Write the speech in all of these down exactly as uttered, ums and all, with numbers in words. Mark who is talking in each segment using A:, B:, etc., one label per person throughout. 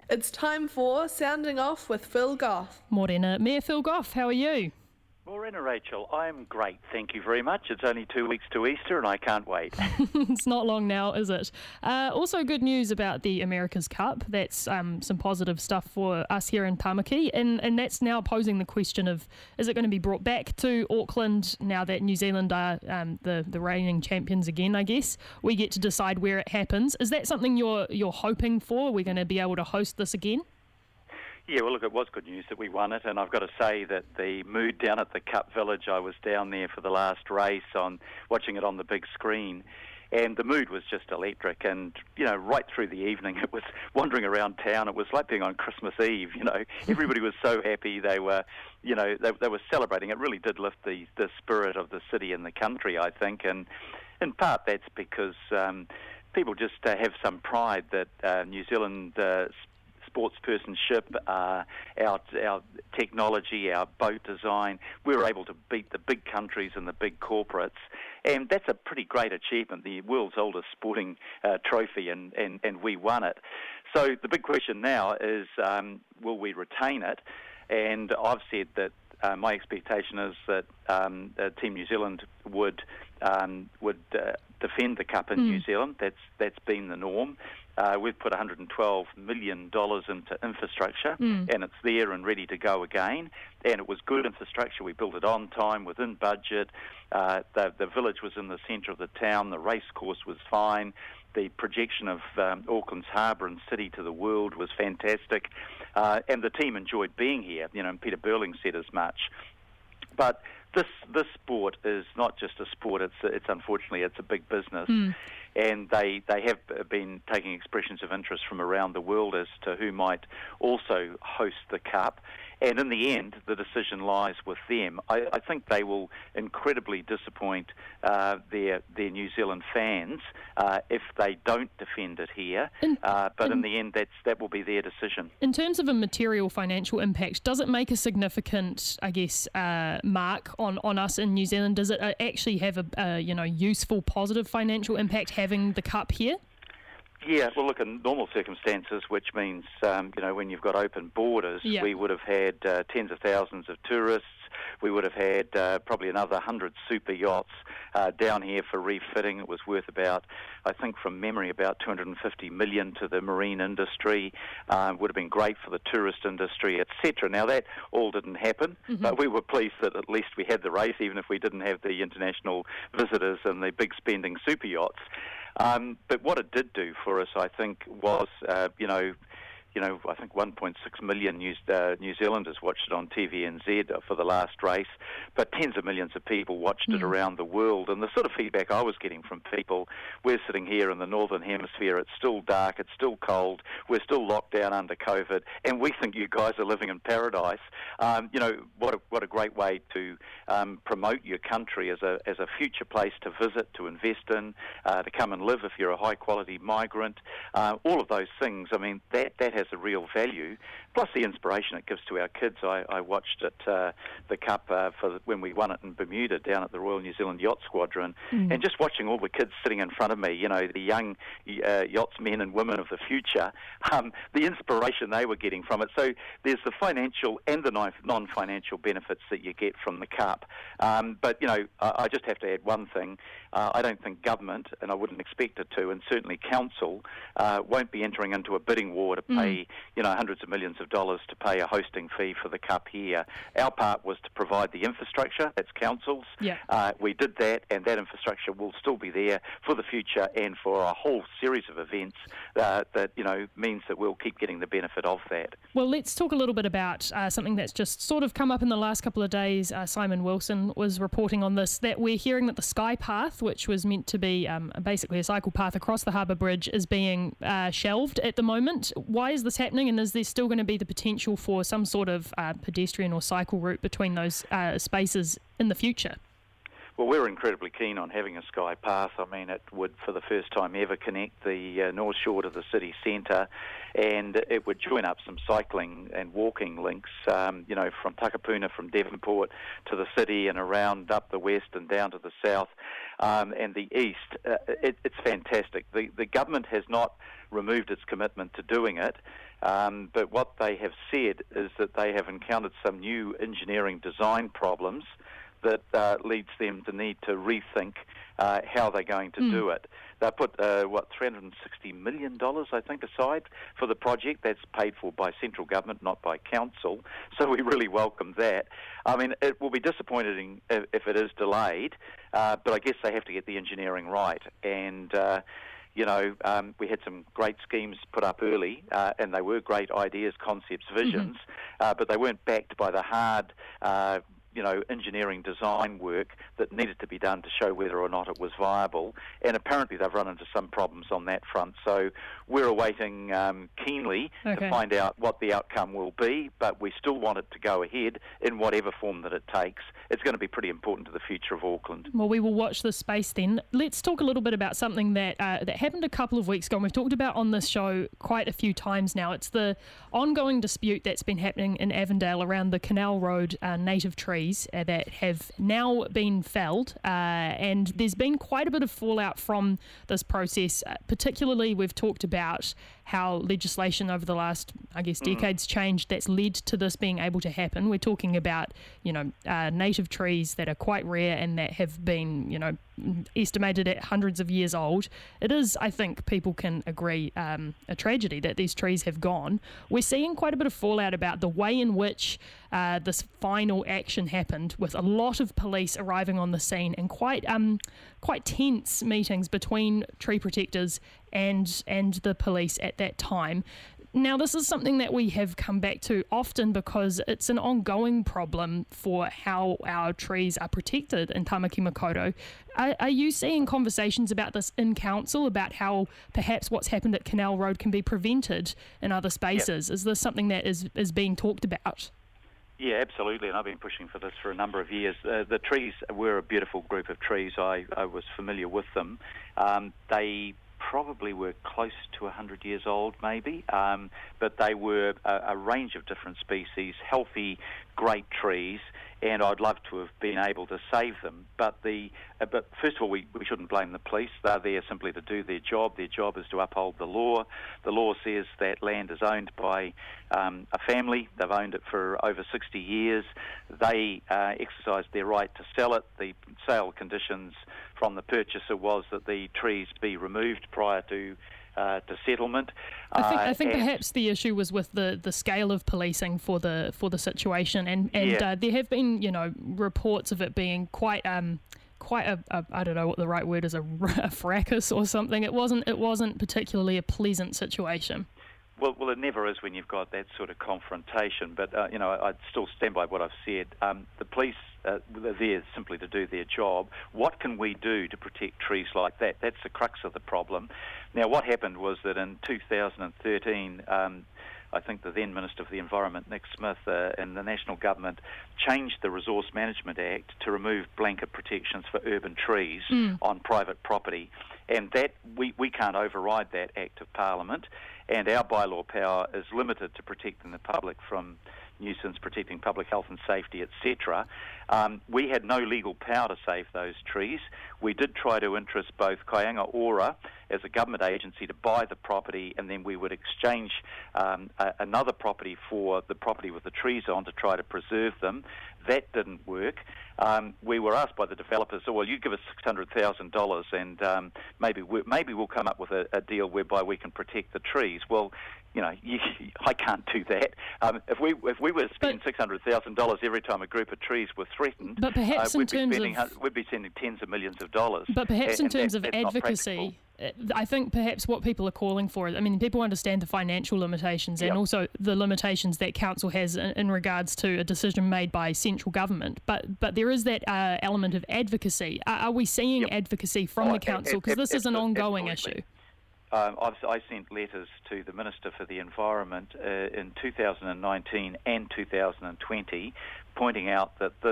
A: It's time for Sounding Off with Phil Goff.
B: Morena, Mayor Phil Goff, how are you?
C: Morena, Rachel, I'm great, thank you very much. It's only two weeks to Easter and I can't wait.
B: It's not long now, is it? Uh, also good news about the America's Cup. That's um, some positive stuff for us here in Tamaki, and, and that's now posing the question of, is it going to be brought back to Auckland now that New Zealand are um, the, the reigning champions again, I guess? We get to decide where it happens. Is that something you're, you're hoping for? We're going to be able to host this again?
C: Yeah, well, look, it was good news that we won it, and I've got to say that the mood down at the Cup Village, I was down there for the last race, on watching it on the big screen, and the mood was just electric, and, you know, right through the evening, it was wandering around town, it was like being on Christmas Eve, you know, everybody was so happy, they were, you know, they, they were celebrating. It really did lift the, the spirit of the city and the country, I think, and in part that's because um, people just uh, have some pride that uh, New Zealand uh, sportspersonship, uh, our, our technology, our boat design, we were able to beat the big countries and the big corporates, and that's a pretty great achievement, the world's oldest sporting uh, trophy, and, and, and we won it. So the big question now is, um, will we retain it? And I've said that uh, my expectation is that um, uh, Team New Zealand would um, would uh, defend the Cup in mm. New Zealand. That's that's been the norm. Uh, we've put one hundred twelve million dollars into infrastructure, mm. and it's there and ready to go again. And it was good infrastructure. We built it on time, within budget. Uh, the, the village was in the centre of the town. The race course was fine. The projection of um, Auckland's harbour and city to the world was fantastic. Uh, and the team enjoyed being here. You know, and Peter Burling said as much. But this this sport is not just a sport. It's it's unfortunately it's a big business, mm. and they they have been taking expressions of interest from around the world as to who might also host the Cup. And in the end, the decision lies with them. I, I think they will incredibly disappoint uh, their their New Zealand fans uh, if they don't defend it here. In, uh, but in, in the end, that's that will be their decision.
B: In terms of a material financial impact, does it make a significant, I guess, uh, mark on, on us in New Zealand? Does it actually have a, a you know useful, positive financial impact having the Cup here?
C: Yeah, well, look, in normal circumstances, which means, um, you know, when you've got open borders, yeah. we would have had uh, tens of thousands of tourists. We would have had uh, probably another one hundred super yachts uh, down here for refitting. It was worth about, I think from memory, about two hundred fifty million dollars to the marine industry. Uh, would have been great for the tourist industry, et cetera. Now, that all didn't happen, mm-hmm. but we were pleased that at least we had the race, even if we didn't have the international visitors and the big spending super yachts. Um, but what it did do for us, I think, was, uh, you know, you know, I think one point six million New, uh, New Zealanders watched it on T V N Z for the last race, but tens of millions of people watched mm. it around the world. And the sort of feedback I was getting from people, we're sitting here in the Northern Hemisphere, it's still dark, it's still cold, we're still locked down under COVID, and we think you guys are living in paradise. Um, you know, what a, what a great way to um, promote your country as a as a future place to visit, to invest in, uh, to come and live if you're a high-quality migrant. Uh, all of those things, I mean, that, that has a real value, plus the inspiration it gives to our kids. I, I watched it, uh, the Cup, uh, for when we won it in Bermuda down at the Royal New Zealand Yacht Squadron, mm. and just watching all the kids sitting in front of me, you know, the young uh, yachtsmen and women of the future, um, the inspiration they were getting from it. So there's the financial and the non-financial benefits that you get from the Cup. Um, but, you know, I, I just have to add one thing. Uh, I don't think government, and I wouldn't expect it to, and certainly council, uh, won't be entering into a bidding war to pay, mm. you know, hundreds of millions of dollars to pay a hosting fee for the Cup here. Our part was to provide the infrastructure, that's councils.
B: Yeah.
C: Uh, we did that, and that infrastructure will still be there for the future and for a whole series of events uh, that, you know, means that we'll keep getting the benefit of that.
B: Well, let's talk a little bit about uh, something that's just sort of come up in the last couple of days. Uh, Simon Wilson was reporting on this, that we're hearing that the Sky Path, which was meant to be um, basically a cycle path across the Harbour Bridge, is being uh, shelved at the moment. Why is this happening, and is there still going to be the potential for some sort of uh, pedestrian or cycle route between those uh, spaces in the future?
C: Well, we're incredibly keen on having a Sky Path. I mean, it would, for the first time ever, connect the uh, North Shore to the city centre, and it would join up some cycling and walking links, um, you know, from Takapuna, from Devonport to the city and around up the west and down to the south um, and the east. Uh, it, it's fantastic. The, the government has not removed its commitment to doing it, um, but what they have said is that they have encountered some new engineering design problems that uh, leads them to need to rethink uh, how they're going to mm. do it. They put, uh, what, three hundred sixty million dollars, I think, aside for the project. That's paid for by central government, not by council, so we really welcome that. I mean, it will be disappointing if, if it is delayed, uh, but I guess they have to get the engineering right. And, uh, you know, um, we had some great schemes put up early, uh, and they were great ideas, concepts, visions, mm-hmm. uh, but they weren't backed by the hard uh you know, engineering design work that needed to be done to show whether or not it was viable. And apparently they've run into some problems on that front. So we're awaiting um, keenly okay. to find out what the outcome will be, but we still want it to go ahead in whatever form that it takes. It's going to be pretty important to the future of Auckland.
B: Well, we will watch this space then. Let's talk a little bit about something that uh, that happened a couple of weeks ago, and we've talked about on this show quite a few times now. It's the ongoing dispute that's been happening in Avondale around the Canal Road uh, native trees Uh, that have now been felled, uh, and there's been quite a bit of fallout from this process. Uh, particularly, we've talked about how legislation over the last, I guess, decades mm. changed that's led to this being able to happen. We're talking about, you know, uh, native trees that are quite rare and that have been, you know, estimated at hundreds of years old. It is, I think people can agree, um, a tragedy that these trees have gone. We're seeing quite a bit of fallout about the way in which uh, this final action happened, with a lot of police arriving on the scene and quite um quite tense meetings between tree protectors and and the police at that time. Now, this is something that we have come back to often because it's an ongoing problem for how our trees are protected in Tamaki Makaurau. Are, are you seeing conversations about this in council, about how perhaps what's happened at Canal Road can be prevented in other spaces? Yep. Is this something that is, is being talked about?
C: Yeah, absolutely, and I've been pushing for this for a number of years. Uh, the trees were a beautiful group of trees. I, I was familiar with them. Um, they probably were close to one hundred years old, maybe, um, but they were a, a range of different species, healthy, great trees, and I'd love to have been able to save them. But the uh, but first of all, we, we shouldn't blame the police. They're there simply to do their job. Their job is to uphold the law. The law says that land is owned by um, a family. They've owned it for over sixty years. They uh, exercised their right to sell it. The sale conditions from the purchaser was that the trees be removed prior to Uh, to settlement.
B: I think,
C: uh,
B: I think perhaps the issue was with the, the scale of policing for the for the situation, and and
C: yeah.
B: uh, there have been, you know, reports of it being quite um quite a, a I don't know what the right word is, a, a fracas or something. It wasn't it wasn't particularly a pleasant situation.
C: Well, well, it never is when you've got that sort of confrontation. But uh, you know, I'd still stand by what I've said. Um, the police uh, are there simply to do their job. What can we do to protect trees like that? That's the crux of the problem. Now, what happened was that in two thousand thirteen, um, I think the then Minister for the Environment, Nick Smith, uh, and the national government changed the Resource Management Act to remove blanket protections for urban trees mm. on private property. And that we, we can't override that Act of Parliament, and our bylaw power is limited to protecting the public from nuisance, protecting public health and safety, et cetera. Um, we had no legal power to save those trees. We did try to interest both Kaianga Ora as a government agency to buy the property, and then we would exchange um, a, another property for the property with the trees on to try to preserve them. That didn't work. Um, we were asked by the developers, oh, well, you give us six hundred thousand dollars and um, maybe, we, maybe we'll come up with a, a deal whereby we can protect the trees. Well, you know, you, I can't do that. Um, if we if we were to spend six hundred thousand dollars every time a group of trees were threatened,
B: but perhaps
C: uh,
B: in
C: we'd, be
B: terms
C: spending,
B: of,
C: we'd be spending tens of millions of dollars.
B: But perhaps
C: and,
B: in terms
C: that,
B: of advocacy, I think perhaps what people are calling for, I mean, people understand the financial limitations and
C: yep.
B: also the limitations that council has in, in regards to a decision made by central government. But but there is that uh, element of advocacy. Are, are we seeing yep. advocacy from
C: oh,
B: the council? Because this is an ongoing
C: absolutely.
B: issue.
C: Um, I've, I sent letters to the Minister for the Environment uh, in two thousand nineteen and two thousand twenty pointing out that this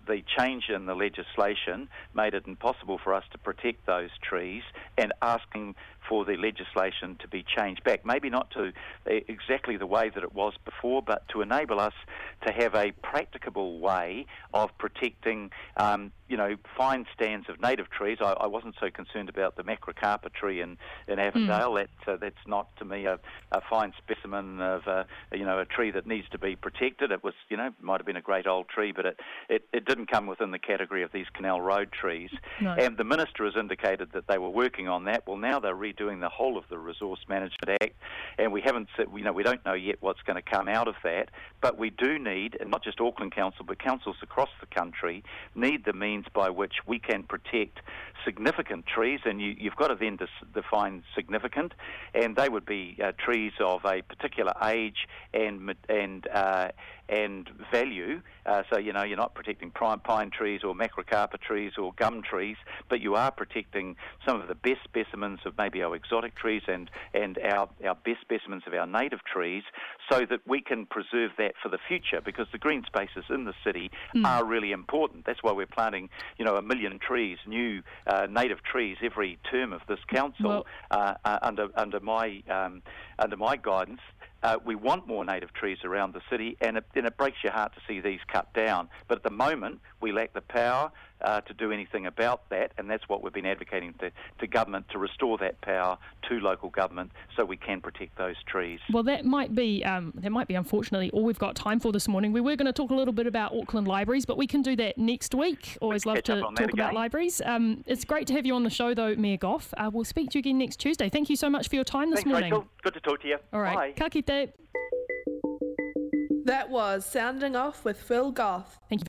C: the change in the legislation made it impossible for us to protect those trees, and asking for the legislation to be changed back, maybe not to exactly the way that it was before, but to enable us to have a practicable way of protecting, um, you know, fine stands of native trees. I, I wasn't so concerned about the macrocarpa tree in, in Avondale. Mm. That, uh, that's not, to me, a, a fine specimen of, uh, you know, a tree that needs to be protected. It was, you know, might have been a great old tree, but it, it, it didn't come within the category of these Canal Road trees. No. And the Minister has indicated that they were working on that. Well, now they're redoing the whole of the Resource Management Act, and we haven't, you know, we don't know yet what's going to come out of that, but we do need, and not just Auckland Council, but councils across the country need the means by which we can protect significant trees, and you, you've got to then dis- define significant, and they would be uh, trees of a particular age and and uh, and value. Uh, so, you know, you're not protecting prime pine trees or macrocarpa trees or gum trees, but you are protecting some of the best specimens of maybe our exotic trees and, and our, our best specimens of our native trees, so that we can preserve that for the future, because the green spaces in the city mm. are really important. That's why we're planting, you know, a million trees, new uh, native trees every term of this council. Well, uh, uh, under under my um, under my guidance. Uh, we want more native trees around the city, and it, and it breaks your heart to see these cut down. But at the moment, we lack the power uh, to do anything about that, and that's what we've been advocating to, to government, to restore that power to local government so we can protect those trees.
B: Well, that might be, um, that might be unfortunately all we've got time for this morning. We were going to talk a little bit about Auckland libraries, but we can do that next week. Always love to talk about libraries. Um, it's great to have you on the show, though, Mayor Goff. Uh, we'll speak to you again next Tuesday. Thank you so much for your time this
C: Thanks,
B: morning.
C: Rachel. Good to talk to you.
B: All right.
C: Bye.
B: Ka kite.
A: That was Sounding Off with Phil Goff.
B: Thank you.